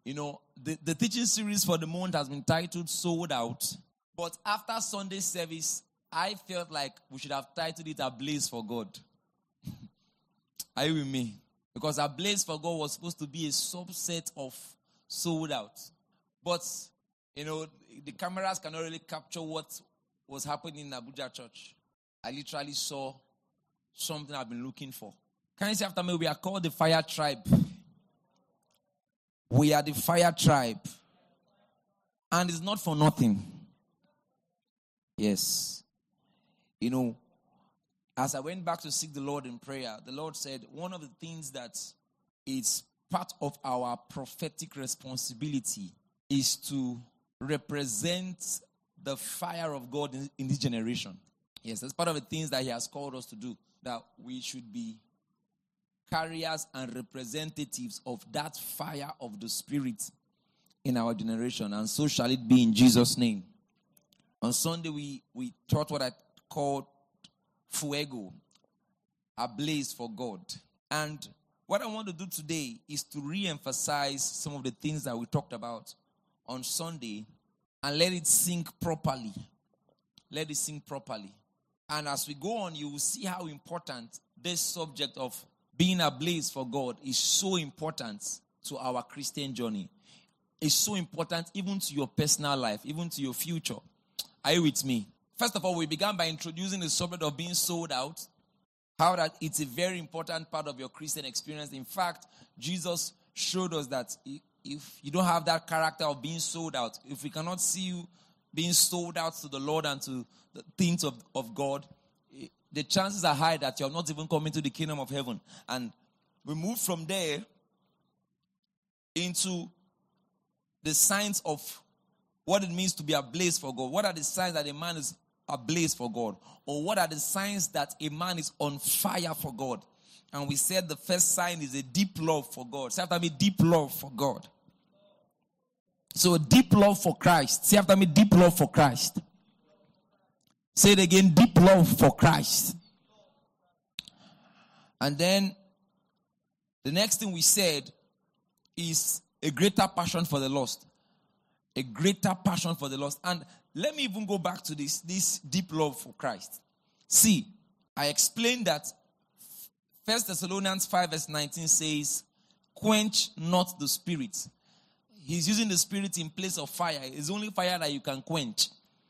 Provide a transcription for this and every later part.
The teaching series for the month has been titled Sold Out. But after Sunday service, I felt like we should have titled it Ablaze for God. Are you with me? Because Ablaze for God was supposed to be a subset of Sold Out. But, the cameras cannot really capture what was happening in Abuja church. I literally saw something I've been looking for. Can you say after me? We are called the Fire Tribe. We are the Fire Tribe. And it's not for nothing. Yes. As I went back to seek the Lord in prayer, the Lord said one of the things that is part of our prophetic responsibility is to represent the fire of God in this generation. Yes, that's part of the things that He has called us to do. That we should be carriers and representatives of that fire of the Spirit in our generation. And so shall it be in Jesus' name. On Sunday, we taught what I called Fuego, Ablaze for God. And what I want to do today is to re-emphasize some of the things that we talked about on Sunday and let it sink properly. Let it sink properly. And as we go on, you will see how important this subject of being ablaze for God is so important to our Christian journey. It's so important even to your personal life, even to your future. Are you with me? First of all, we began by introducing the subject of being sold out. How that it's a very important part of your Christian experience. In fact, Jesus showed us that if you don't have that character of being sold out, if we cannot see you being sold out to the Lord and to the things of God, the chances are high that you're not even coming to the kingdom of heaven. And we move from there into the signs of what it means to be ablaze for God. What are the signs that a man is ablaze for God? Or what are the signs that a man is on fire for God? And we said the first sign is a deep love for God. Say after me, deep love for God. So deep love for Christ. Say after me, deep love for Christ. Say it again, deep love for Christ. And then the next thing we said is a greater passion for the lost. A greater passion for the lost. And let me even go back to this deep love for Christ. See, I explained that 1 Thessalonians 5 verse 19 says, quench not the spirit. He's using the spirit in place of fire. It's only fire that you can quench.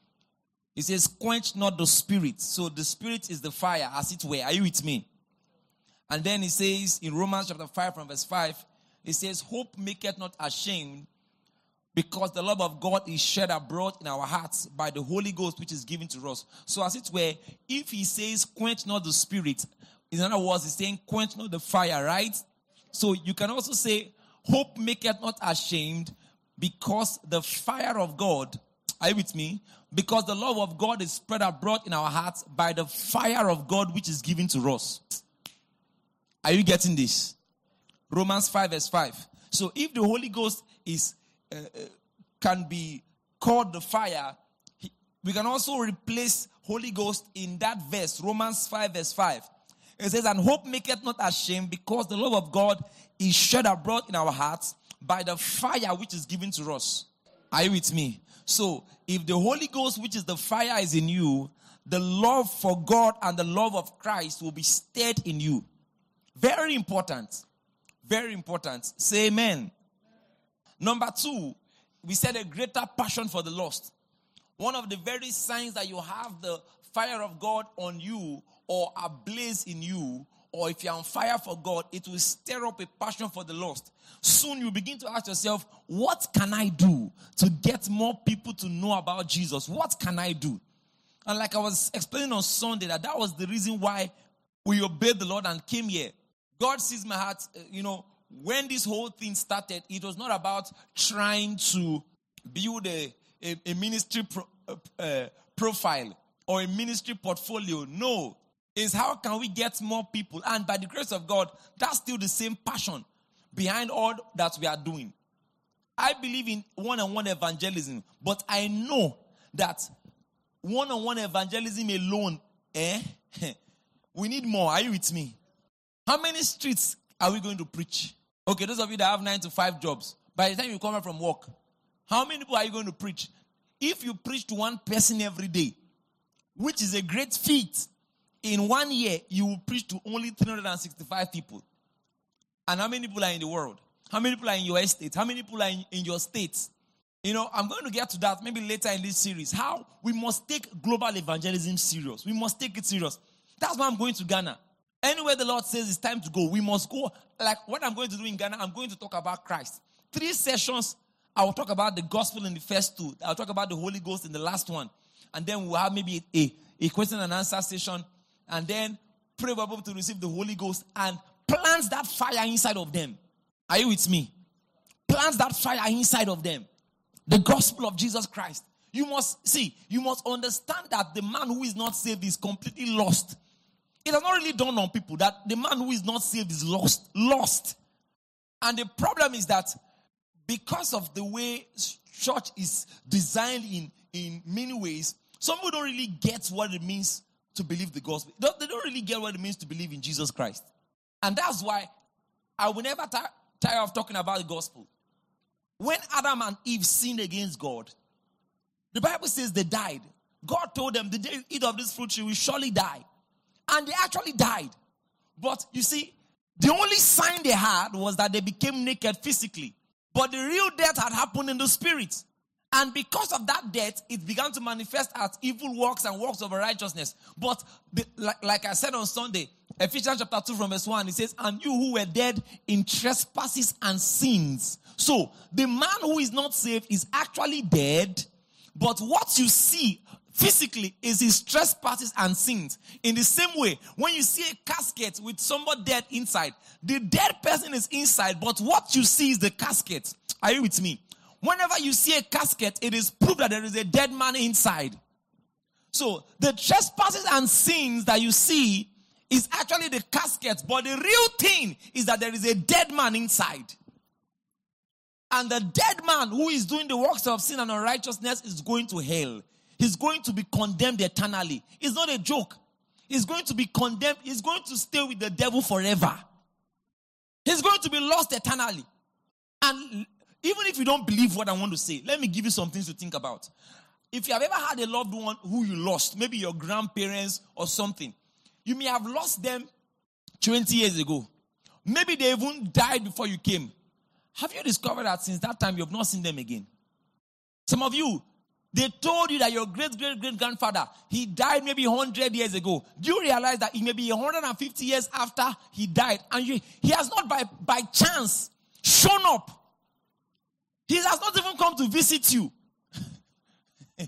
He says, quench not the spirit. So the spirit is the fire, as it were. Are you with me? And then he says in Romans chapter 5 from verse 5, he says, hope maketh not ashamed, because the love of God is shed abroad in our hearts by the Holy Ghost which is given to us. So as it were, if he says, quench not the spirit, in other words, he's saying, quench not the fire, right? So you can also say, hope maketh not ashamed, because the fire of God, are you with me? Because the love of God is spread abroad in our hearts by the fire of God which is given to us. Are you getting this? Romans 5 verse 5. So if the Holy Ghost is can be called the fire, we can also replace Holy Ghost in that verse, Romans 5 verse 5. It says, and hope maketh not ashamed, because the love of God is shed abroad in our hearts by the fire which is given to us. Are you with me? So, if the Holy Ghost, which is the fire, is in you, the love for God and the love of Christ will be stirred in you. Very important. Very important. Say amen. Number 2, we said a greater passion for the lost. One of the very signs that you have the fire of God on you or ablaze in you, or if you're on fire for God, it will stir up a passion for the lost. Soon you begin to ask yourself, what can I do to get more people to know about Jesus? What can I do? And like I was explaining on Sunday, that was the reason why we obeyed the Lord and came here. God sees my heart. When this whole thing started, it was not about trying to build a ministry profile or a ministry portfolio. No. It's how can we get more people? And by the grace of God, that's still the same passion behind all that we are doing. I believe in one-on-one evangelism, but I know that one-on-one evangelism alone, we need more. Are you with me? How many streets are we going to preach? Okay, those of you that have 9 to 5 jobs, By the time you come back from work, how many people are you going to preach? If you preach to one person every day, which is a great feat, in 1 year, you will preach to only 365 people. And how many people are in the world? How many people are in your estate? How many people are in your states? You know, I'm going to get to that maybe later in this series. How we must take global evangelism serious. We must take it serious. That's why I'm going to Ghana. Anywhere the Lord says it's time to go, we must go. Like what I'm going to do in Ghana, I'm going to talk about Christ. 3 sessions, I will talk about the gospel in the first 2. I'll talk about the Holy Ghost in the last one. And then we'll have maybe a question and answer session. And then pray for people to receive the Holy Ghost and plant that fire inside of them. Are you with me? Plant that fire inside of them. The gospel of Jesus Christ. You must understand that the man who is not saved is completely lost. It has not really dawned on people that the man who is not saved is lost. And the problem is that because of the way church is designed in many ways, some people don't really get what it means to believe the gospel. They don't really get what it means to believe in Jesus Christ. And that's why I will never tire of talking about the gospel. When Adam and Eve sinned against God, the Bible says they died. God told them, the day you eat of this fruit, you will surely die. And they actually died. But you see, the only sign they had was that they became naked physically. But the real death had happened in the spirit. And because of that death, it began to manifest as evil works and works of righteousness. But like I said on Sunday, Ephesians chapter 2 from verse 1, it says, and you who were dead in trespasses and sins. So, the man who is not saved is actually dead, but what you see physically is his trespasses and sins. In the same way, when you see a casket with somebody dead inside, the dead person is inside, but what you see is the casket. Are you with me? Whenever you see a casket, it is proof that there is a dead man inside. So, the trespasses and sins that you see is actually the casket, but the real thing is that there is a dead man inside. And the dead man who is doing the works of sin and unrighteousness is going to hell. He's going to be condemned eternally. It's not a joke. He's going to be condemned. He's going to stay with the devil forever. He's going to be lost eternally. And even if you don't believe what I want to say, let me give you some things to think about. If you have ever had a loved one who you lost, maybe your grandparents or something, you may have lost them 20 years ago. Maybe they even died before you came. Have you discovered that since that time you have not seen them again? Some of you, they told you that your great-great-great-grandfather, he died maybe 100 years ago. Do you realize that it may be 150 years after he died, and he has not by chance shown up? He has not even come to visit you. Have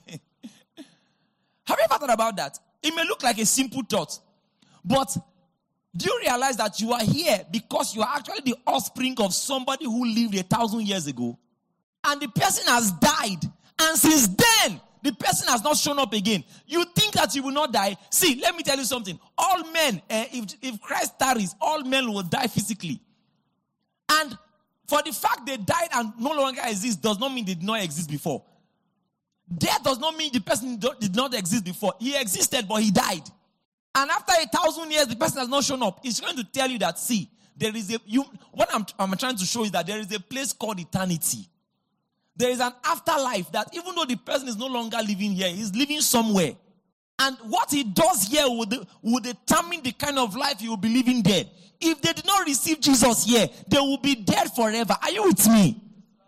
you ever thought about that? It may look like a simple thought, but do you realize that you are here because you are actually the offspring of somebody who lived 1,000 years ago? And the person has died. And since then, the person has not shown up again. You think that you will not die? See, let me tell you something. All men, if Christ tarries, all men will die physically. And for the fact they died and no longer exist does not mean they did not exist before. Death does not mean the person did not exist before. He existed, but he died. And after 1,000 years, the person has not shown up. It's going to tell you that, see, there is what I'm trying to show is that there is a place called eternity. There is an afterlife that even though the person is no longer living here, he's living somewhere. And what he does here will determine the kind of life he will be living there. If they did not receive Jesus here, they will be dead forever. Are you with me?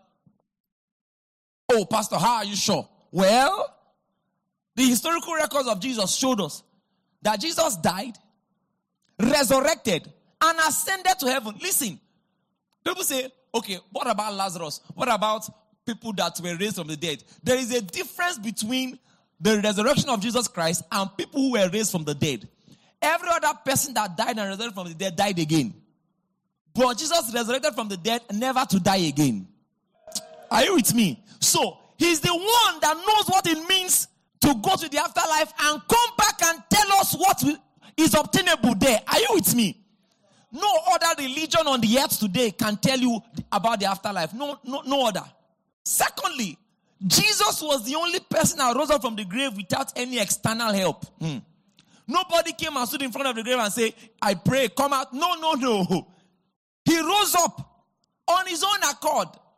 Oh, Pastor, how are you sure? Well, the historical records of Jesus showed us that Jesus died, resurrected, and ascended to heaven. Listen, people say, okay, what about Lazarus? What about people that were raised from the dead? There is a difference between the resurrection of Jesus Christ and people who were raised from the dead. Every other person that died and resurrected from the dead died again. But Jesus resurrected from the dead never to die again. Are you with me? So, he's the one that knows what it means to go to the afterlife and come back and tell us what is obtainable there. Are you with me? No other religion on the earth today can tell you about the afterlife. No other. Secondly, Jesus was the only person that rose up from the grave without any external help. Nobody came and stood in front of the grave and said, I pray, come out. No. He rose up on his own accord.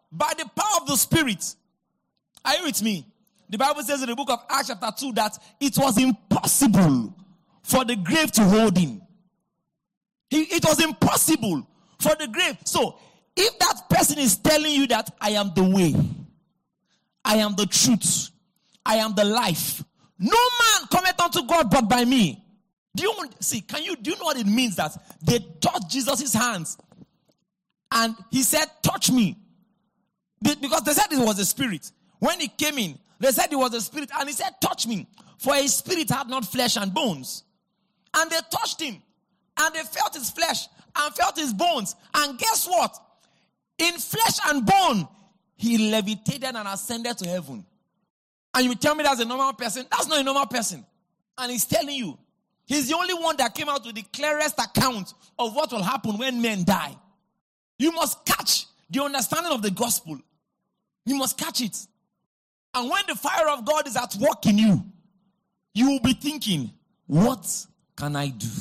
by the power of the Spirit. Are you with me? The Bible says in the book of Acts chapter 2 that it was impossible for the grave to hold him. It was impossible for the grave. So, if that person is telling you that I am the way, I am the truth, I am the life, no man cometh unto God but by me. Do you know what it means that they touched Jesus' hands and he said, touch me? Because they said it was a spirit. When he came in, they said it was a spirit and he said, touch me. For a spirit had not flesh and bones. And they touched him and they felt his flesh and felt his bones. And guess what? In flesh and bone, he levitated and ascended to heaven. And you tell me that's a normal person? That's not a normal person. And he's telling you, he's the only one that came out with the clearest account of what will happen when men die. You must catch the understanding of the gospel. You must catch it. And when the fire of God is at work in you, you will be thinking, what can I do?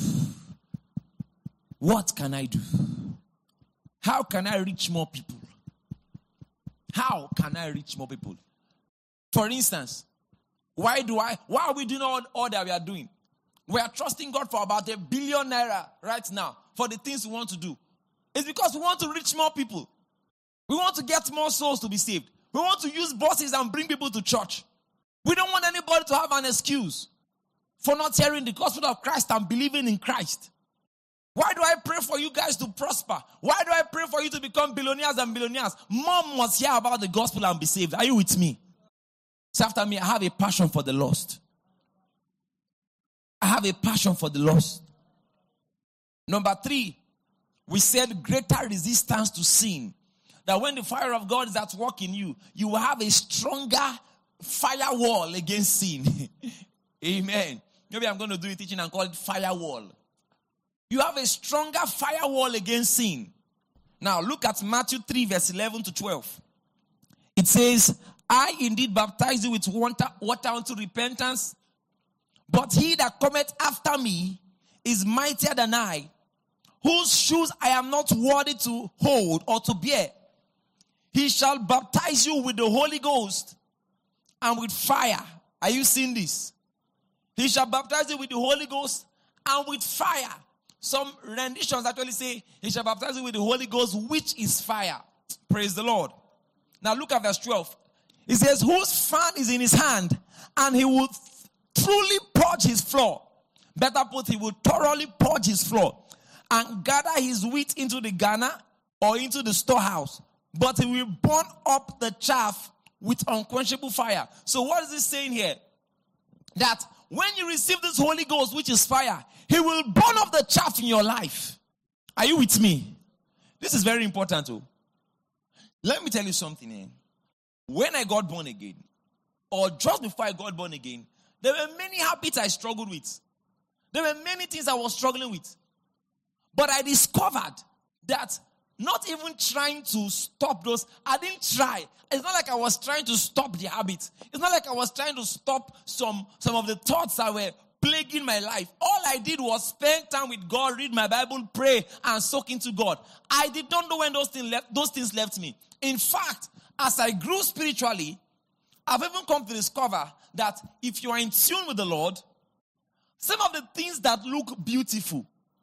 What can I do? How can I reach more people? How can I reach more people? For instance, why are we doing all that we are doing? We are trusting God for about $1 billion right now for the things we want to do. It's because we want to reach more people. We want to get more souls to be saved. We want to use buses and bring people to church. We don't want anybody to have an excuse for not hearing the gospel of Christ and believing in Christ. Why do I pray for you guys to prosper? Why do I pray for you to become billionaires and billionaires? Mom must hear about the gospel and be saved. Are you with me? So after me, I have a passion for the lost. I have a passion for the lost. Number 3, we said greater resistance to sin. That when the fire of God is at work in you, you will have a stronger firewall against sin. Amen. Maybe I'm going to do a teaching and call it firewall. You have a stronger firewall against sin. Now look at Matthew 3 verse 11 to 12. It says, I indeed baptize you with water unto repentance, but he that cometh after me is mightier than I, whose shoes I am not worthy to hold or to bear. He shall baptize you with the Holy Ghost and with fire. Are you seeing this? He shall baptize you with the Holy Ghost and with fire. Some renditions actually say, he shall baptize you with the Holy Ghost, which is fire. Praise the Lord. Now look at verse 12. It says, whose fan is in his hand, and he will truly purge his floor. Better put, he will thoroughly purge his floor and gather his wheat into the garner or into the storehouse. But he will burn up the chaff with unquenchable fire. So what is he saying here? That when you receive this Holy Ghost, which is fire, he will burn up the chaff in your life. Are you with me? This is very important too. Let me tell you something here. When I got born again, or just before I got born again, there were many habits I struggled with. There were many things I was struggling with. But I discovered that not even trying to stop those, I didn't try. It's not like I was trying to stop the habits. It's not like I was trying to stop some of the thoughts that were plaguing my life. All I did was spend time with God, read my Bible, pray, and soak into God. I did not know when those things left me. In fact, as I grew spiritually, I've even come to discover that if you are in tune with the Lord, some of the things that look beautiful,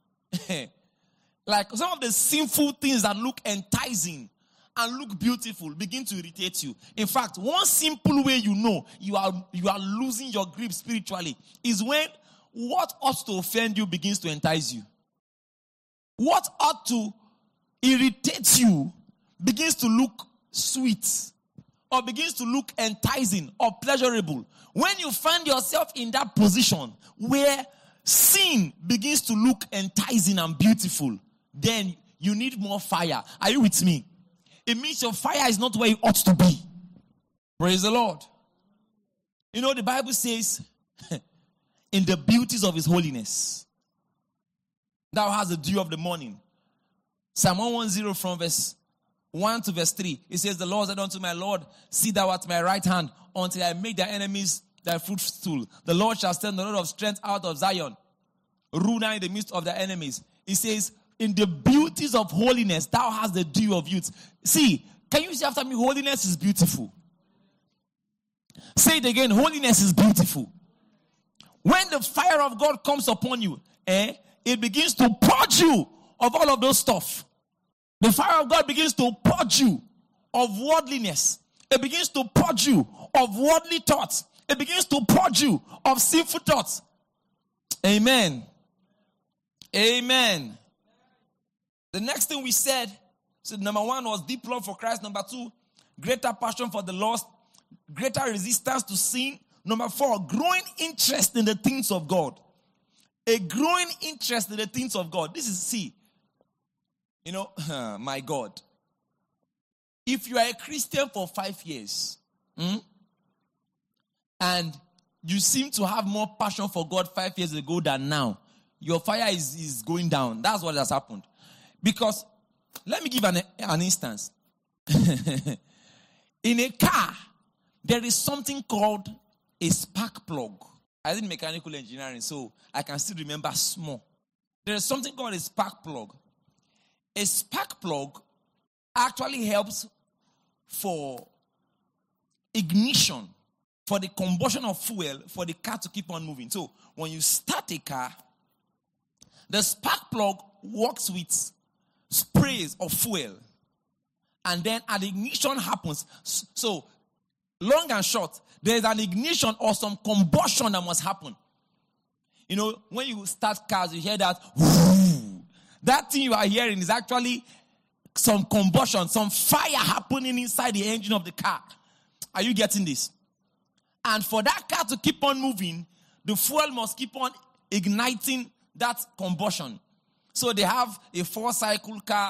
like some of the sinful things that look enticing and look beautiful, begin to irritate you. In fact, one simple way you know you are losing your grip spiritually is when what ought to offend you begins to entice you. What ought to irritate you begins to look sweet or begins to look enticing or pleasurable. When you find yourself in that position where sin begins to look enticing and beautiful, then you need more fire. Are you with me? It means your fire is not where it ought to be. Praise the Lord. You know, the Bible says, in the beauties of his holiness, thou hast the dew of the morning. Psalm 110 from verse 1 to verse 3. It says, the Lord said unto my Lord, sit thou at my right hand until I make thy enemies thy footstool. The Lord shall send the Lord of strength out of Zion, rule now in the midst of thy enemies. It says, in the beauties of holiness, thou hast the dew of youth. See, Can you say after me, holiness is beautiful? Say it again, holiness is beautiful. When the fire of God comes upon you, it begins to purge you of all of those stuff. The fire of God begins to purge you of worldliness. It begins to purge you of worldly thoughts. It begins to purge you of sinful thoughts. Amen. Amen. The next thing we said, so number 1 was deep love for Christ. Number 2, greater passion for the lost. Greater resistance to sin. Number 4, growing interest in the things of God. A growing interest in the things of God. This is C. My God. If you are a Christian for 5 years, and you seem to have more passion for God 5 years ago than now, your fire is going down. That's what has happened. Because, let me give an instance. In a car, there is something called a spark plug. I did mechanical engineering, so I can still remember small. There is something called a spark plug. A spark plug actually helps for ignition, for the combustion of fuel, for the car to keep on moving. So, when you start a car, the spark plug works with sprays of fuel. And then an ignition happens. So, long and short, there is an ignition or some combustion that must happen. When you start cars, you hear that. Whoo, that thing you are hearing is actually some combustion, some fire happening inside the engine of the car. Are you getting this? And for that car to keep on moving, the fuel must keep on igniting that combustion. So they have a 4-cycle car.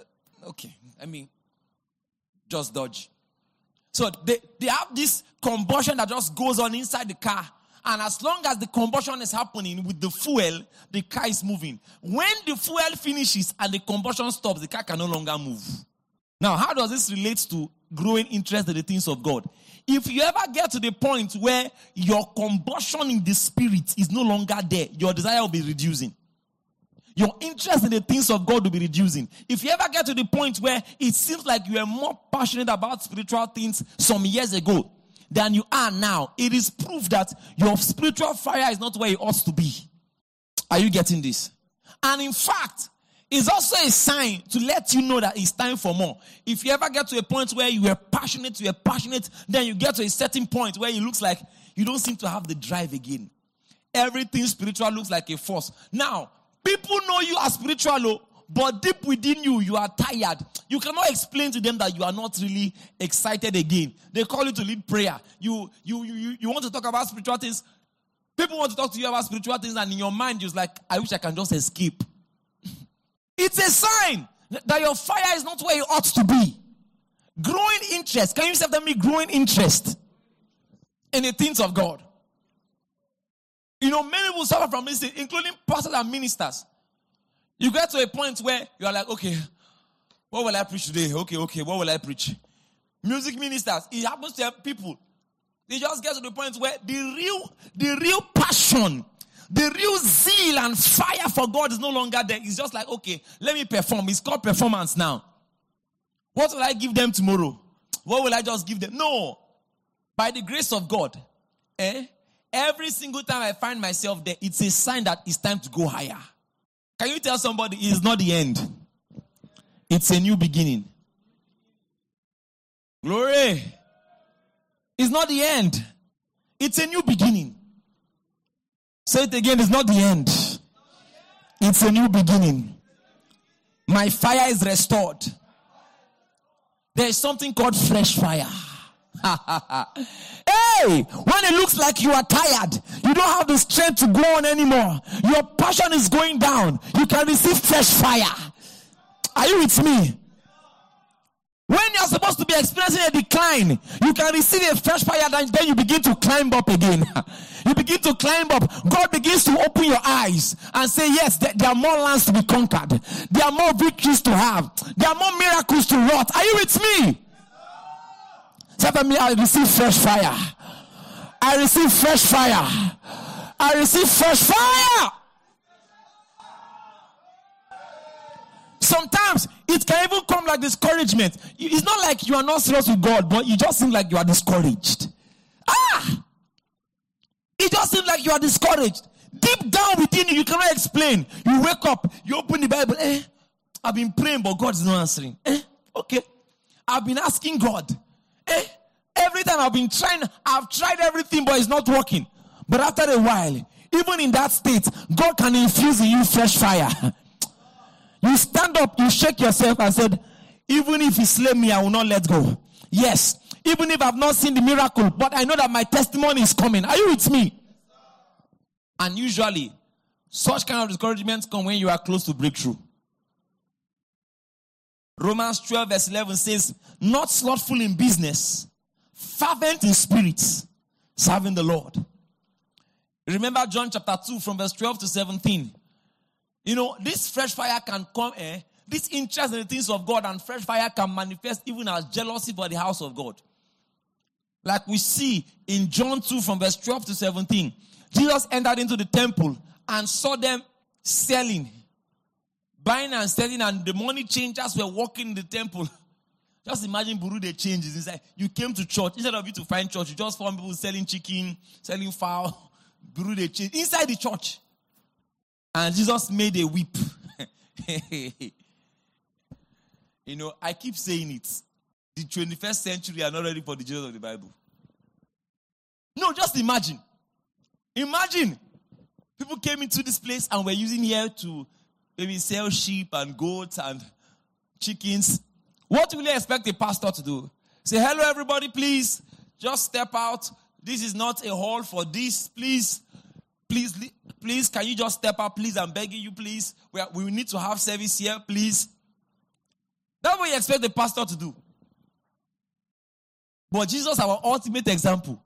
Just dodge. So they have this combustion that just goes on inside the car. And as long as the combustion is happening with the fuel, the car is moving. When the fuel finishes and the combustion stops, the car can no longer move. Now, how does this relate to growing interest in the things of God? If you ever get to the point where your combustion in the spirit is no longer there, your desire will be reducing. Your interest in the things of God will be reducing. If you ever get to the point where it seems like you are more passionate about spiritual things some years ago than you are now, it is proof that your spiritual fire is not where it ought to be. Are you getting this? And in fact, it's also a sign to let you know that it's time for more. If you ever get to a point where you are passionate, then you get to a certain point where it looks like you don't seem to have the drive again. Everything spiritual looks like a force. Now, people know you are spiritual, but deep within you, you are tired. You cannot explain to them that you are not really excited again. They call you to lead prayer. You want to talk about spiritual things. People want to talk to you about spiritual things, and in your mind, you're like, I wish I can just escape. It's a sign that your fire is not where it ought to be. Growing interest. Can you say to me, growing interest in the things of God? Many people suffer from this, including pastors and ministers. You get to a point where you are like, okay, what will I preach today? Okay, what will I preach? Music ministers, it happens to people. They just get to the point where the real passion, the real zeal and fire for God is no longer there. It's just like, okay, let me perform. It's called performance now. What will I give them tomorrow? What will I just give them? No. By the grace of God, every single time I find myself there, it's a sign that it's time to go higher. Can you tell somebody it's not the end? It's a new beginning. Glory. It's not the end. It's a new beginning. Say it again, it's not the end. It's a new beginning. My fire is restored. There is something called fresh fire. Hey, when it looks like you are tired, you don't have the strength to go on anymore, your passion is going down, you can receive fresh fire. Are you with me? When you're supposed to be experiencing a decline, you can receive a fresh fire, then you begin to climb up again. You begin to climb up. God begins to open your eyes and say, yes, there are more lands to be conquered. There are more victories to have. There are more miracles to wrought. Are you with me? Say to me, I receive fresh fire. I receive fresh fire. I receive fresh fire. Sometimes It can even come like discouragement. It's not like you are not serious with God, but you just seem like you are discouraged. It just seems like you are discouraged. Deep down within you, you cannot explain. You wake up, you open the Bible. I've been praying, but God is not answering. Okay. I've been asking God. Every time I've tried everything, but it's not working. But after a while, even in that state, God can infuse in you fresh fire. You stand up, you shake yourself and said, even if he slay me, I will not let go. Yes, even if I've not seen the miracle, but I know that my testimony is coming. Are you with me? And usually, such kind of discouragements come when you are close to breakthrough. Romans 12 verse 11 says, not slothful in business, fervent in spirit, serving the Lord. Remember John chapter 2 from verse 12 to 17. You know, this fresh fire can come, this interest in the things of God and fresh fire can manifest even as jealousy for the house of God. Like we see in John 2 from verse 12 to 17. Jesus entered into the temple and saw them selling, buying and selling, and the money changers were walking in the temple. Just imagine Burundi changes. It's like you came to church. Instead of you to find church, you just found people selling chicken, selling fowl. Burundi change inside the church. And Jesus made a whip. You know, I keep saying it. The 21st century are not ready for the Jesus of the Bible. No, just imagine. Imagine. People came into this place and were using here to maybe sell sheep and goats and chickens. What will you expect a pastor to do? Say, hello everybody, please. Just step out. This is not a hall for this. Please, can you just step out, please? I'm begging you, please. We need to have service here, please. That's what you expect the pastor to do. But Jesus, our ultimate example.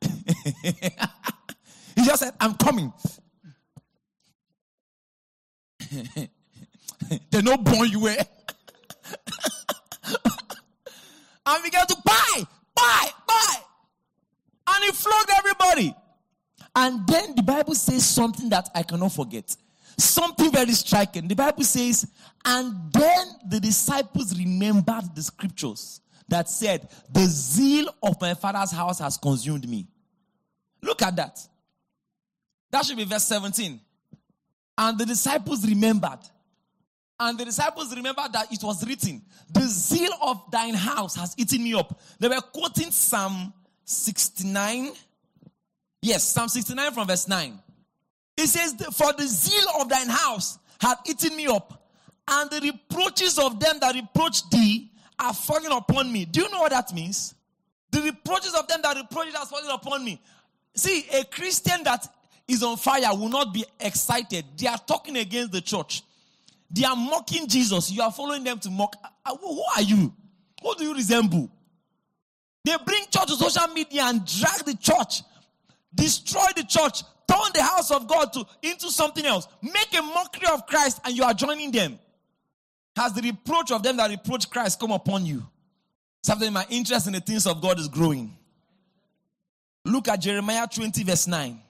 He just said, I'm coming. They no born you were. And began to buy. And he flogged everybody. And then the Bible says something that I cannot forget. Something very striking. The Bible says, and then the disciples remembered the scriptures that said, the zeal of my Father's house has consumed me. Look at that. That should be verse 17. And the disciples remembered. And the disciples remembered that it was written, the zeal of thine house has eaten me up. They were quoting Psalm 69. Yes, Psalm 69 from verse 9. It says, for the zeal of thine house hath eaten me up, and the reproaches of them that reproach thee are falling upon me. Do you know what that means? The reproaches of them that reproach thee are falling upon me. See, a Christian that is on fire will not be excited. They are talking against the church. They are mocking Jesus. You are following them to mock. Who are you? Who do you resemble? They bring church to social media and drag the church. Destroy the church. Turn the house of God into something else. Make a mockery of Christ and you are joining them. Has the reproach of them that reproach Christ come upon you? Something my interest in the things of God is growing. Look at Jeremiah 20 verse 9.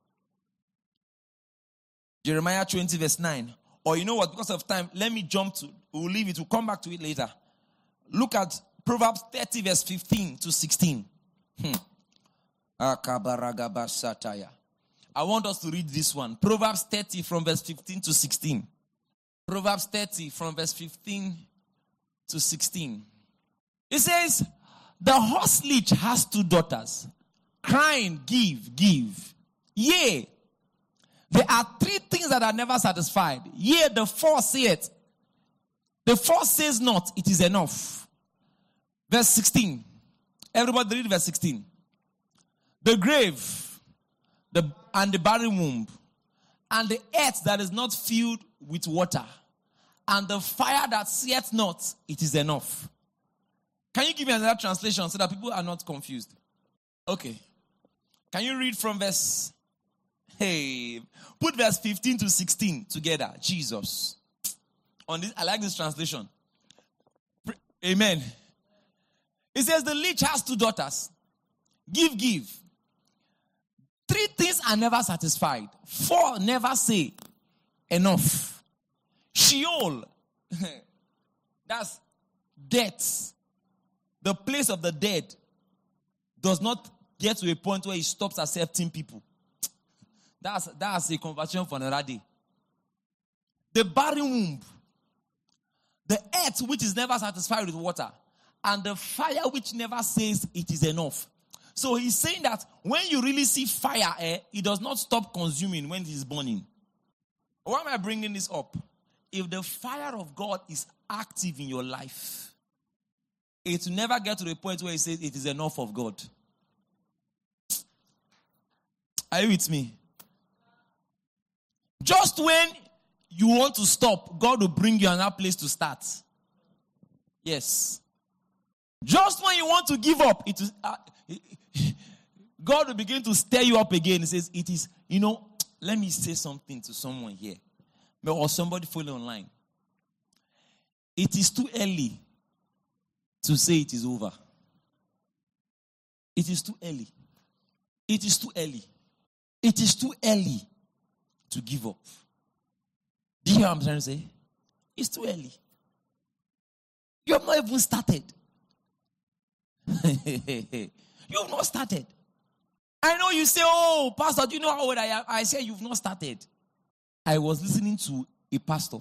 Jeremiah 20 verse 9. Or you know what, because of time, let me jump to, we'll leave it, we'll come back to it later. Look at Proverbs 30 verse 15 to 16. I want us to read this one. Proverbs 30 from verse 15 to 16. Proverbs 30 from verse 15 to 16. It says, the horse leech has 2 daughters, crying, give, give. Yea, there are 3 things that are never satisfied. Yea, the 4th saith. The 4th says not, it is enough. Verse 16. Everybody read verse 16. The grave, and the barren womb, and the earth that is not filled with water, and the fire that seeth not, it is enough. Can you give me another translation so that people are not confused? Okay. Can you read from verse... put verse 15 to 16 together. Jesus. On this, I like this translation. Amen. It says the leech has 2 daughters. Give, give. 3 things are never satisfied. 4 never say enough. Sheol. That's death. The place of the dead does not get to a point where it stops accepting people. That's a conversation for another day. The barren womb, the earth which is never satisfied with water, and the fire which never says it is enough. So he's saying that when you really see fire, it does not stop consuming when it is burning. Why am I bringing this up? If the fire of God is active in your life, it will never get to the point where it says it is enough of God. Are you with me? Just when you want to stop, God will bring you another place to start. Yes. Just when you want to give up, God will begin to stir you up again. He says, it is, let me say something to someone here. Or somebody following online. It is too early to say it is over. It is too early. It is too early. It is too early to give up. Do you hear what I'm trying to say? It's too early. You have not even started. You have not started. I know you say, oh, Pastor, do you know how old I am? I say you've not started. I was listening to a pastor.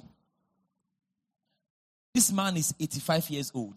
This man is 85 years old.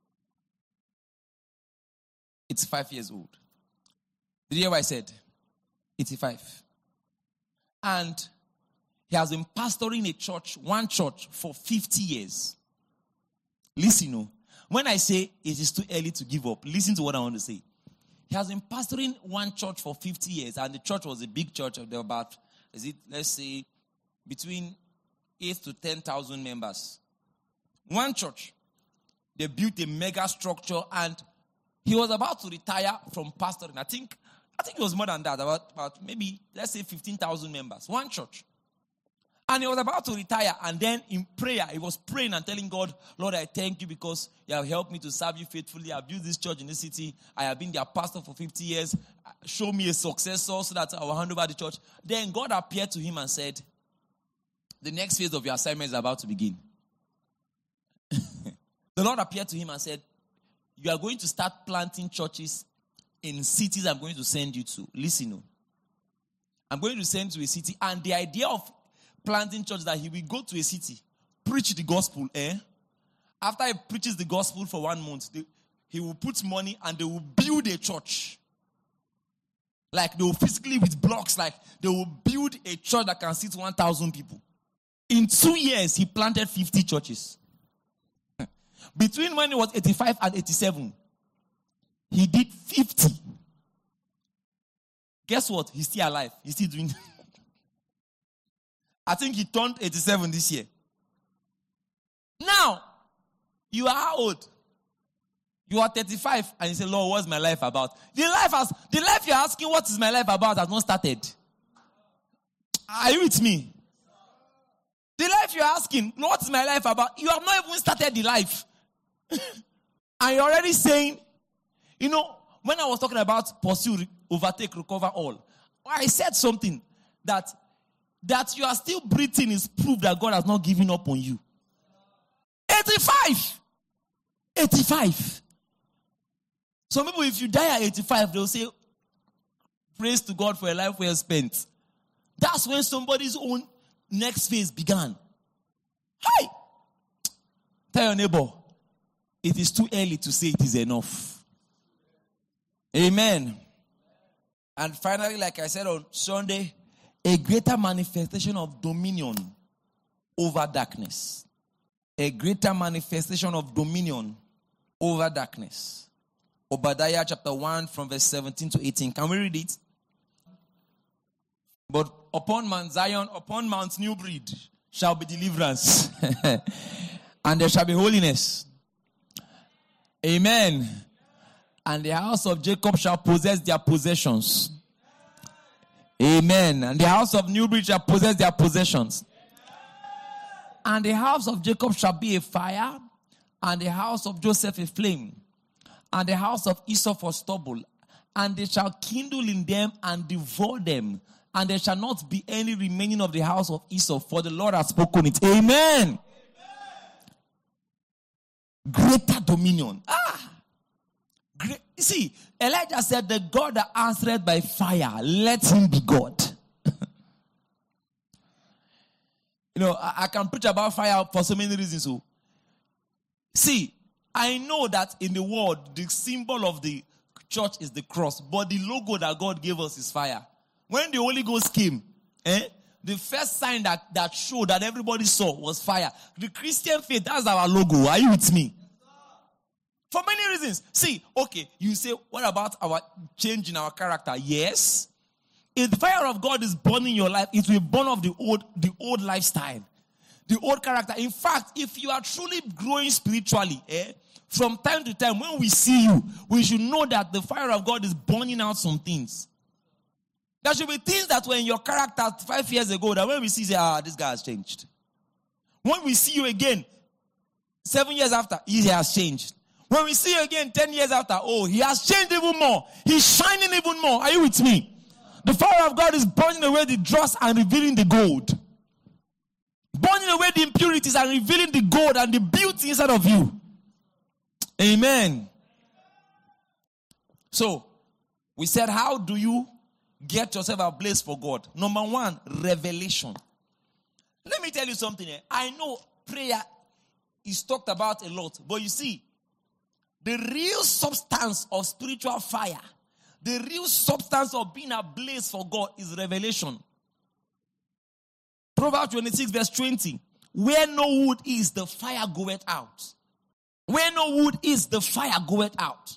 85 years old. Did you hear what I said? 85. And he has been pastoring a church, one church, for 50 years. Listen, when I say it is too early to give up, listen to what I want to say. He has been pastoring one church for 50 years, and the church was a big church of about, let's say, between 8 to 10,000 members. One church. They built a mega structure, and he was about to retire from pastoring. I think it was more than that, about maybe, let's say, 15,000 members. One church. And he was about to retire, and then in prayer, he was praying and telling God, Lord, I thank you because you have helped me to serve you faithfully. I built this church in this city. I have been their pastor for 50 years. Show me a successor so that I will hand over the church. Then God appeared to him and said, the next phase of your assignment is about to begin. The Lord appeared to him and said, you are going to start planting churches in cities I'm going to send you to. Listen, I'm going to send you to a city, and the idea of planting church that he will go to a city, preach the gospel, After he preaches the gospel for 1 month, he will put money and they will build a church. Like they will physically with blocks, like they will build a church that can seat 1,000 people. In 2 years, he planted 50 churches. Between when he was 85 and 87, he did 50. Guess what? He's still alive. He's still doing I think he turned 87 this year. Now, you are how old? You are 35 and you say, Lord, what's my life about? The life you're asking what is my life about has not started. Are you with me? The life you're asking, what is my life about? You have not even started the life. And you're already saying, when I was talking about pursue, overtake, recover all, I said something that you are still breathing is proof that God has not given up on you. 85. 85. Some people, if you die at 85, they'll say, praise to God for a life well spent. That's when somebody's own next phase began. Hi! Tell your neighbor, it is too early to say it is enough. Amen. And finally, like I said on Sunday, a greater manifestation of dominion over darkness. A greater manifestation of dominion over darkness. Obadiah chapter 1 from verse 17 to 18. Can we read it? But upon Mount Zion, upon Mount New Breed, shall be deliverance. And there shall be holiness. Amen. And the house of Jacob shall possess their possessions. Amen. And the house of New Breed shall possess their possessions. And the house of Jacob shall be a fire, and the house of Joseph a flame, and the house of Esau for stubble, and they shall kindle in them and devour them, and there shall not be any remaining of the house of Esau, for the Lord has spoken it. Amen. Greater dominion. See, Elijah said, the God that answered by fire, let him be God. I can preach about fire for so many reasons. So, see, I know that in the world, the symbol of the church is the cross, but the logo that God gave us is fire. When the Holy Ghost came, the first sign that showed that everybody saw was fire. The Christian faith, that's our logo. Are you with me? For many reasons. See, okay, you say, what about our change in our character? Yes. If the fire of God is burning your life, it will burn off the old lifestyle, the old character. In fact, if you are truly growing spiritually, from time to time, when we see you, we should know that the fire of God is burning out some things. There should be things that were in your character 5 years ago that when we see, say, this guy has changed. When we see you again, 7 years after, he has changed. When we see you again 10 years after, he has changed even more. He's shining even more. Are you with me? The fire of God is burning away the dross and revealing the gold. Burning away the impurities and revealing the gold and the beauty inside of you. Amen. So, we said, how do you get yourself ablaze for God? Number one, revelation. Let me tell you something. I know prayer is talked about a lot. But you see, the real substance of spiritual fire, the real substance of being ablaze for God is revelation. Proverbs 26 verse 20. Where no wood is, the fire goeth out. Where no wood is, the fire goeth out.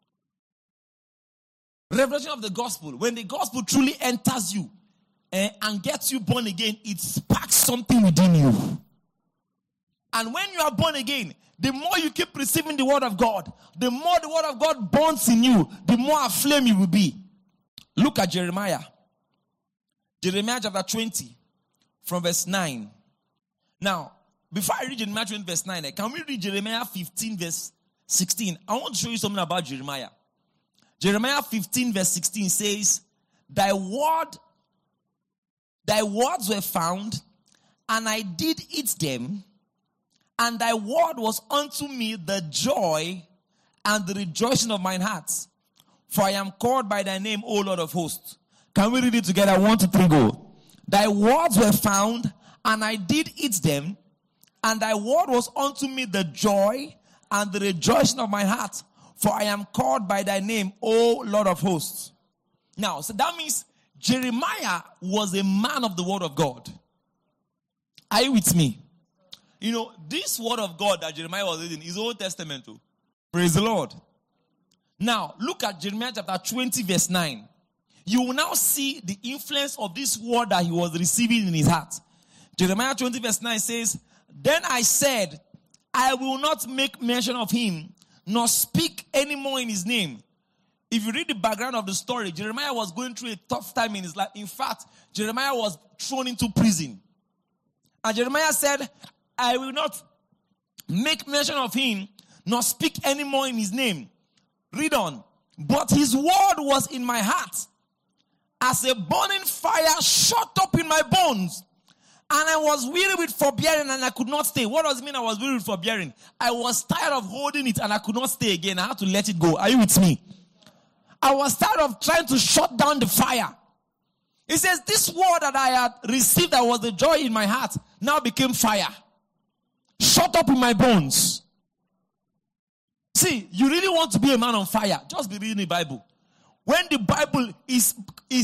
Revelation of the gospel. When the gospel truly enters you and gets you born again, it sparks something within you. And when you are born again, the more you keep receiving the word of God, the more the word of God burns in you, the more aflame you will be. Look at Jeremiah. Jeremiah chapter 20 from verse 9. Now, before I read Jeremiah 20 verse 9, can we read Jeremiah 15 verse 16? I want to show you something about Jeremiah. Jeremiah 15 verse 16 says, Thy words were found, and I did eat them, and thy word was unto me the joy and the rejoicing of mine heart. For I am called by thy name, O Lord of hosts. Can we read it together? 1, 2, 3, go. Thy words were found, and I did eat them, and thy word was unto me the joy and the rejoicing of my heart. For I am called by thy name, O Lord of hosts. Now, so that means Jeremiah was a man of the word of God. Are you with me? This word of God that Jeremiah was reading is Old Testament too. Praise the Lord. Now, look at Jeremiah chapter 20 verse 9. You will now see the influence of this word that he was receiving in his heart. Jeremiah 20 verse 9 says, Then I said, I will not make mention of him, nor speak anymore in his name. If you read the background of the story, Jeremiah was going through a tough time in his life. In fact, Jeremiah was thrown into prison. And Jeremiah said, I will not make mention of him, nor speak anymore in his name. Read on. But his word was in my heart, as a burning fire shot up in my bones. And I was weary with forbearing, and I could not stay. What does it mean I was weary with forbearing? I was tired of holding it, and I could not stay again. I had to let it go. Are you with me? I was tired of trying to shut down the fire. It says, this word that I had received, that was the joy in my heart, now became fire. Shut up in my bones. See, you really want to be a man on fire, just be reading the Bible. When the Bible is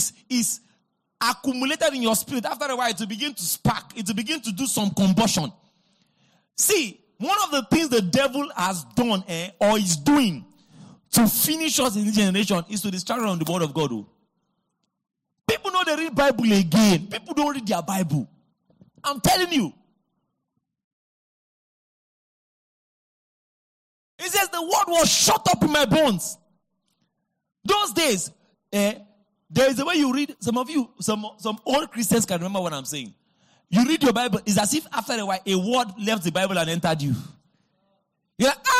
accumulated in your spirit, after a while it will begin to spark. It will begin to do some combustion. See, one of the things the devil has done or is doing to finish us in this generation is to distract us on the word of God. People know they read Bible again. People don't read their Bible. I'm telling you. It says the word was shut up in my bones. Those days, there is a way you read. Some of you, some old Christians can remember what I'm saying. You read your Bible, it's as if after a while a word left the Bible and entered you. You're like,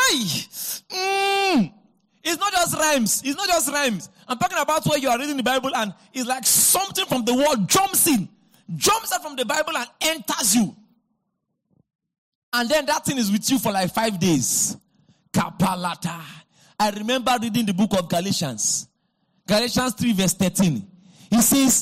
It's not just rhymes. It's not just rhymes. I'm talking about where you are reading the Bible and it's like something from the word jumps out from the Bible and enters you. And then that thing is with you for like 5 days. Kapalata. I remember reading the book of Galatians. Galatians 3 verse 13. He says,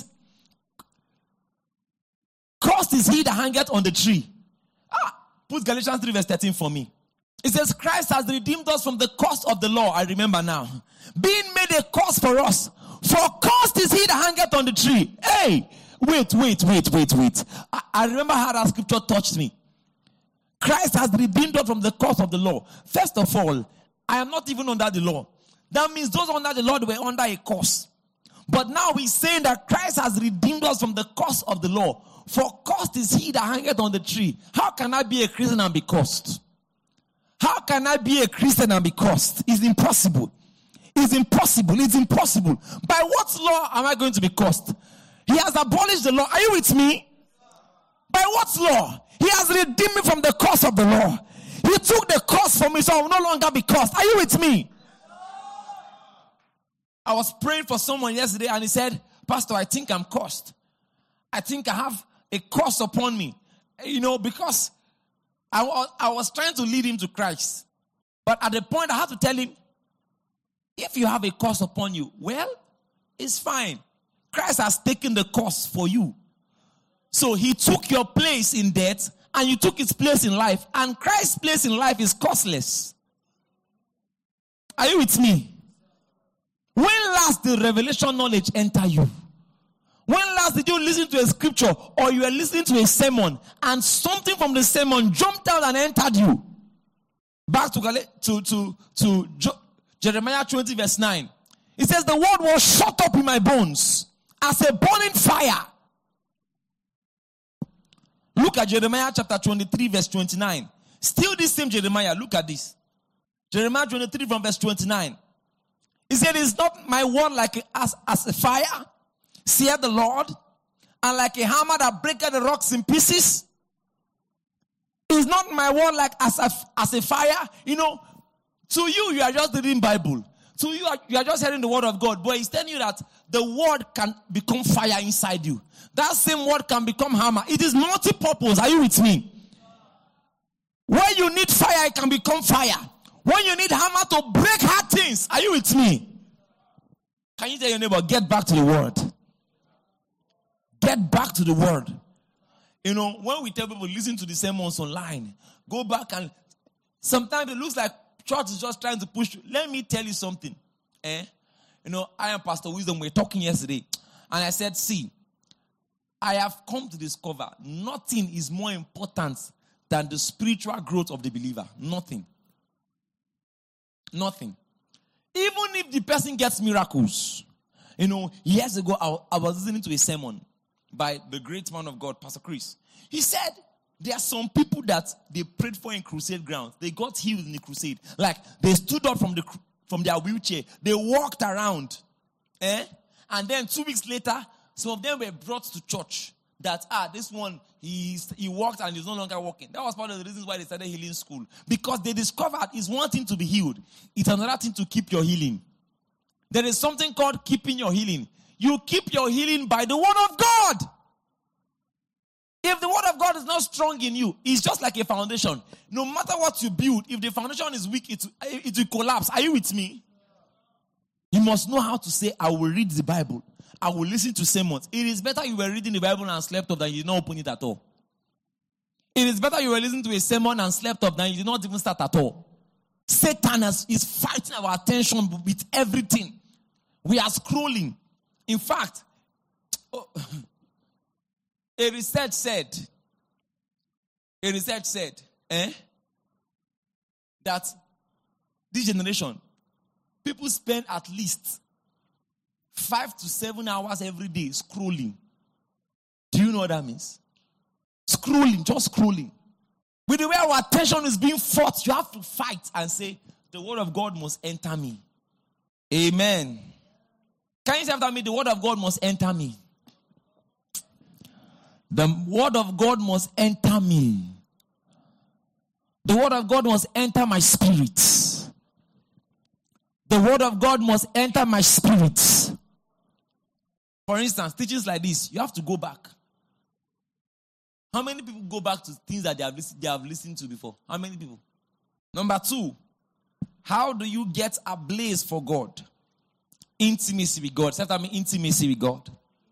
cursed is he that hangeth on the tree. Put Galatians 3 verse 13 for me. It says, Christ has redeemed us from the curse of the law. I remember now. Being made a curse for us. For cursed is he that hangeth on the tree. Hey, wait. I remember how that scripture touched me. Christ has redeemed us from the curse of the law. First of all, I am not even under the law. That means those under the law were under a curse. But now he's saying that Christ has redeemed us from the curse of the law. For cursed is he that hangeth on the tree. How can I be a Christian and be cursed? How can I be a Christian and be cursed? It's impossible. It's impossible. By what law am I going to be cursed? He has abolished the law. Are you with me? By what law? He has redeemed me from the curse of the law. He took the curse from me, so I will no longer be cursed. Are you with me? I was praying for someone yesterday and he said, Pastor, I think I'm cursed. I think I have a curse upon me. Because I was trying to lead him to Christ. But at the point I had to tell him, if you have a curse upon you, well, it's fine. Christ has taken the curse for you. So he took your place in death and you took his place in life. And Christ's place in life is costless. Are you with me? When last did revelation knowledge enter you? When last did you listen to a scripture or you were listening to a sermon and something from the sermon jumped out and entered you? Back to Jeremiah 20 verse 9. It says, the word was shut up in my bones as a burning fire. Look at Jeremiah chapter 23 verse 29. Still this same Jeremiah. Look at this. Jeremiah 23 from verse 29. He said, is not my word like as a fire, saith the Lord, and like a hammer that breaketh the rocks in pieces? Is not my word like as a fire? To you are just reading Bible. To you are just hearing the word of God. But he's telling you that the word can become fire inside you. That same word can become hammer. It is multi-purpose. Are you with me? When you need fire, it can become fire. When you need hammer to break hard things, are you with me? Can you tell your neighbor, get back to the word? Get back to the word. When we tell people, listen to the sermons online, go back and sometimes it looks like church is just trying to push you. Let me tell you something. I am Pastor Wisdom. We were talking yesterday. And I said, see, I have come to discover nothing is more important than the spiritual growth of the believer. Nothing. Even if the person gets miracles. Years ago, I was listening to a sermon by the great man of God, Pastor Chris. He said, there are some people that they prayed for in crusade grounds. They got healed in the crusade. Like, they stood up from their wheelchair. They walked around. And then 2 weeks later, some of them were brought to church. That, this one, he walked and he's no longer walking. That was part of the reasons why they started healing school. Because they discovered it's one thing to be healed. It's another thing to keep your healing. There is something called keeping your healing. You keep your healing by the word of God. If the word of God is not strong in you, it's just like a foundation. No matter what you build, if the foundation is weak, it will collapse. Are you with me? You must know how to say, I will read the Bible. I will listen to sermons. It is better you were reading the Bible and slept off than you did not open it at all. It is better you were listening to a sermon and slept off than you did not even start at all. Satan is fighting our attention with everything. We are scrolling. In fact, a research said that this generation, people spend at least 5 to 7 hours every day scrolling. Do you know what that means? Scrolling, just scrolling. With the way our attention is being fought, you have to fight and say, the word of God must enter me. Amen. Can you say after me, the word of God must enter me? The word of God must enter me. The word of God must enter my spirit. The word of God must enter my spirit. For instance, teachings like this, you have to go back. How many people go back to things that they have listened to before? How many people? Number 2, How do you get ablaze for God? Intimacy with God. Say after me, intimacy with God.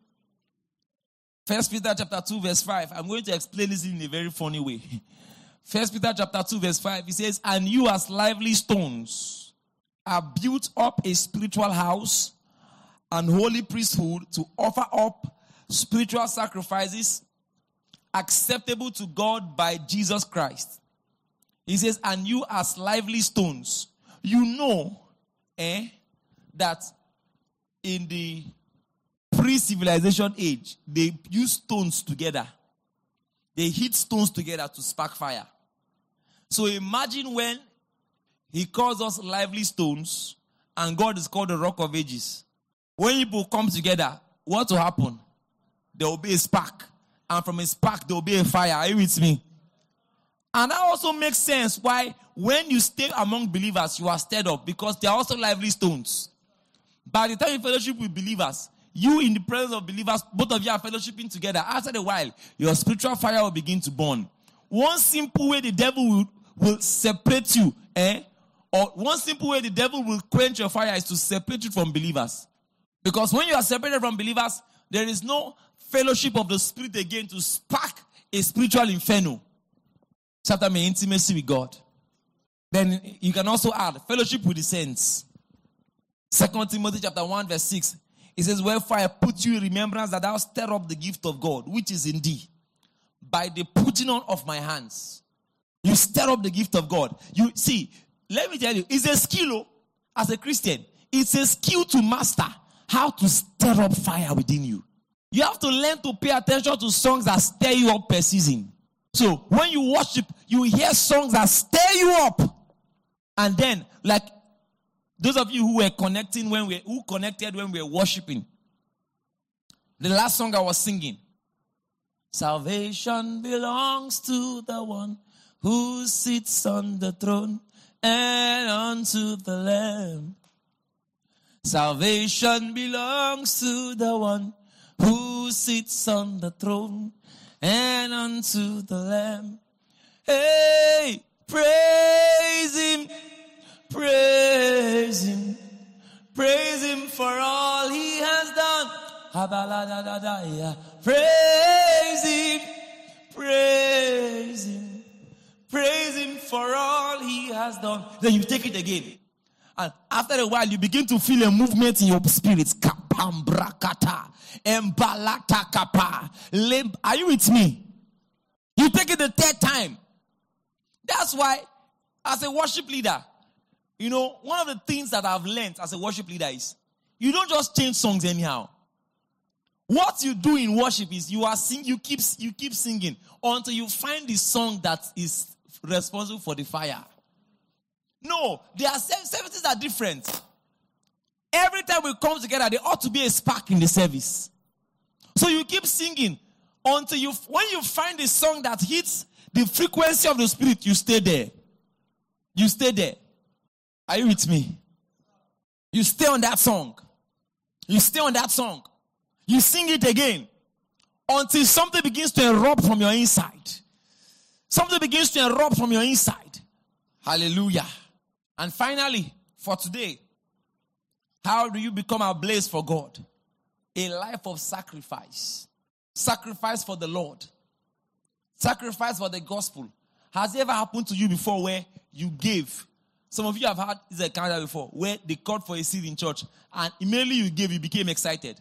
1 Peter chapter 2 verse 5. I'm going to explain this in a very funny way. 1 Peter chapter 2 verse 5. It says, and you as lively stones are built up a spiritual house and holy priesthood to offer up spiritual sacrifices acceptable to God by Jesus Christ. He says, and you as lively stones. You know that in the pre-civilization age, they use stones together. They hit stones together to spark fire. So imagine when he calls us lively stones and God is called the rock of ages. When people come together, what will happen? There will be a spark. And from a spark, there will be a fire. Are you with me? And that also makes sense why when you stay among believers, you are stirred up because they are also lively stones. By the time you fellowship with believers, you in the presence of believers, both of you are fellowshipping together. After a while, your spiritual fire will begin to burn. One simple way the devil will separate you, or one simple way the devil will quench your fire is to separate you from believers. Because when you are separated from believers, there is no fellowship of the Spirit again to spark a spiritual inferno. Chapter me, intimacy with God. Then you can also add fellowship with the saints. 2 Timothy chapter 1 verse 6. It says, wherefore I put you in remembrance that thou stir up the gift of God, which is in thee, by the putting on of my hands. You stir up the gift of God. You see, let me tell you, it's a skill as a Christian. It's a skill to master how to stir up fire within you. You have to learn to pay attention to songs that stir you up per season. So when you worship, you hear songs that stir you up. And then, like those of you who were connected when we were worshiping. The last song I was singing. Salvation belongs to the one who sits on the throne and unto the Lamb. Salvation belongs to the one who sits on the throne and unto the Lamb. Hey, praise him, praise him, praise him for all he has done. Praise him, praise him, praise him for all he has done. Then you take it again. And after a while, you begin to feel a movement in your spirit. Are you with me? You take it the third time. That's why, as a worship leader, you know, one of the things that I've learned as a worship leader is, you don't just change songs anyhow. What you do in worship is you keep singing until you find the song that is responsible for the fire. No, their services are different. Every time we come together, there ought to be a spark in the service. So you keep singing until when you find a song that hits the frequency of the Spirit, you stay there. You stay there. Are you with me? You stay on that song. You stay on that song. You sing it again until something begins to erupt from your inside. Something begins to erupt from your inside. Hallelujah. And finally, for today, how do you become ablaze for God? A life of sacrifice. Sacrifice for the Lord. Sacrifice for the gospel. Has it ever happened to you before where you gave? Some of you have had this encounter before where they called for a seed in church and immediately you gave, you became excited.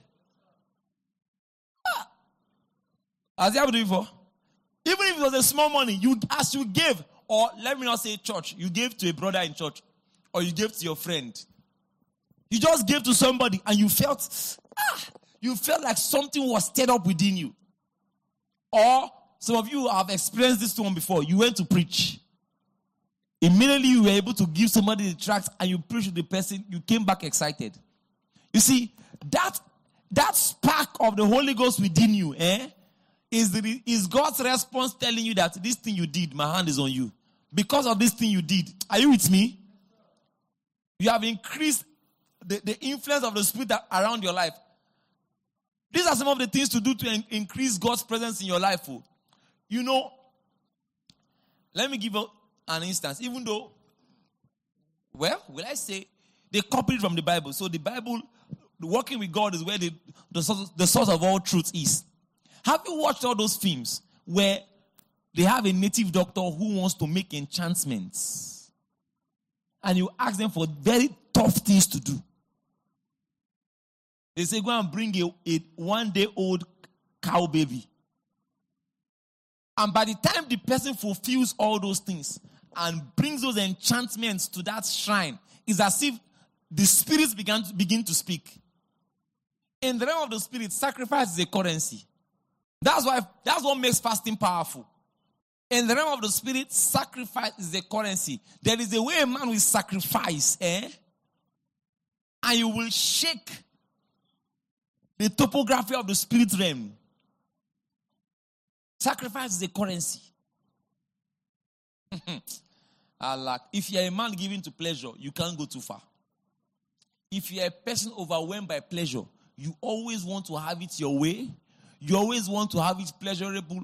Has it happened to you before? Even if it was a small money, as you gave, or let me not say church, you gave to a brother in church, or you gave to your friend. You just gave to somebody and you felt like something was stirred up within you. Or some of you have experienced this one before. You went to preach. Immediately you were able to give somebody the tract and you preached to the person. You came back excited. You see, that spark of the Holy Ghost within you, is God's response telling you that this thing you did, my hand is on you. Because of this thing you did. Are you with me? You have increased the influence of the Spirit around your life. These are some of the things to do to increase God's presence in your life. You know, let me give an instance. Even though Well, will I say, they copied from the Bible. So the Bible, working with God is where the source of all truth is. Have you watched all those films where they have a native doctor who wants to make enchantments? And you ask them for very tough things to do. They say, go and bring a 1-day-old cow baby. And by the time the person fulfills all those things and brings those enchantments to that shrine, it's as if the spirits begin to speak. In the realm of the spirit, sacrifice is a currency. That's what makes fasting powerful. In the realm of the spirit, sacrifice is a currency. There is a way a man will sacrifice, and you will shake the topography of the spirit realm. Sacrifice is a currency. If you're a man given to pleasure, you can't go too far. If you're a person overwhelmed by pleasure, you always want to have it your way. You always want to have it pleasurable.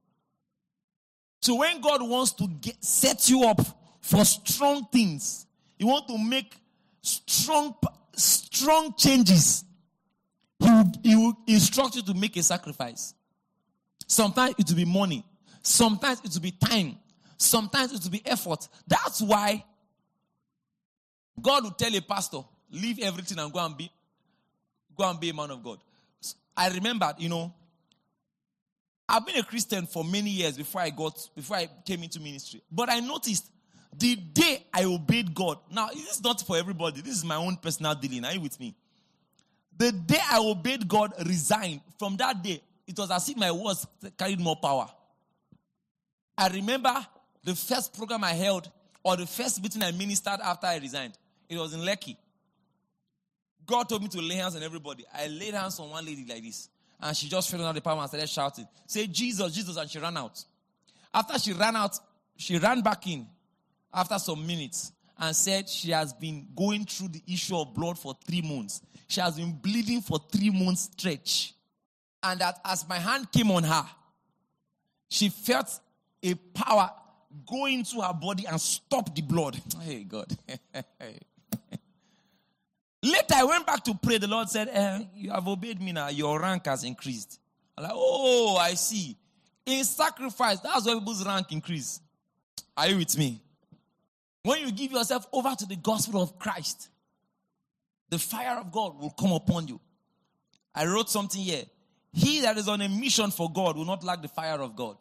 So when God wants to set you up for strong things, He wants to make strong changes, He will instruct you to make a sacrifice. Sometimes it will be money. Sometimes it will be time. Sometimes it will be effort. That's why God will tell a pastor, leave everything and go and be a man of God. I remembered, I've been a Christian for many years before I came into ministry. But I noticed the day I obeyed God. Now, this is not for everybody. This is my own personal dealing. Are you with me? The day I obeyed God, resigned. From that day, it was as if my words carried more power. I remember the first program I held, or the first meeting I ministered after I resigned. It was in Lekki. God told me to lay hands on everybody. I laid hands on one lady like this. And she just fell out the power and started shouting, say, Jesus, Jesus, and she ran out. After she ran out, she ran back in after some minutes and said she has been going through the issue of blood for 3 months. She has been bleeding for 3 months stretch. And that as my hand came on her, she felt a power go into her body and stop the blood. Hey, God. Later, I went back to pray. The Lord said, you have obeyed me now. Your rank has increased. I'm like, oh, I see. In sacrifice, that's why people's rank increase. Are you with me? When you give yourself over to the gospel of Christ, the fire of God will come upon you. I wrote something here. He that is on a mission for God will not lack the fire of God.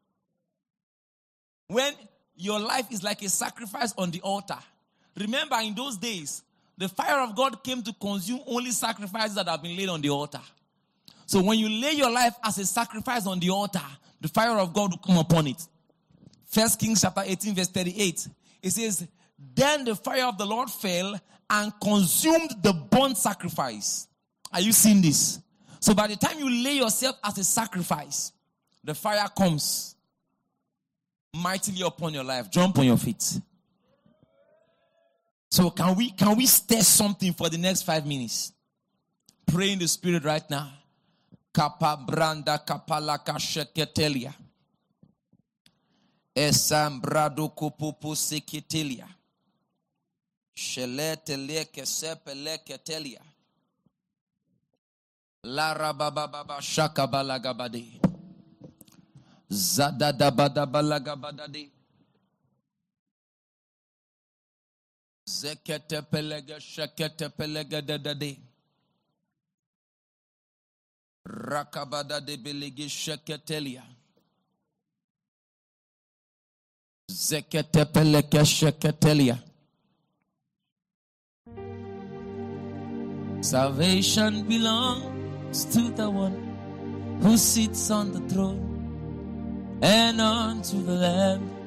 When your life is like a sacrifice on the altar, remember in those days, the fire of God came to consume only sacrifices that have been laid on the altar. So when you lay your life as a sacrifice on the altar, the fire of God will come upon it. 1 Kings chapter 18 verse 38. It says, then the fire of the Lord fell and consumed the burnt sacrifice. Are you seeing this? So by the time you lay yourself as a sacrifice, the fire comes mightily upon your life. Jump on your feet. So can we stir something for the next 5 minutes? Pray in the spirit right now. Kappa branda kapalaka sheketelia. Esambrado kupupu seketelia. Sheletele kesepele ketelia. Lara baba baba shakabalagabade. Zadadabalagabadade. Zekete pelega shekete pelega dadade. Rakabada de belegi sheketelia. Zekete pelega sheketelia. Salvation belongs to the one who sits on the throne and unto the Lamb.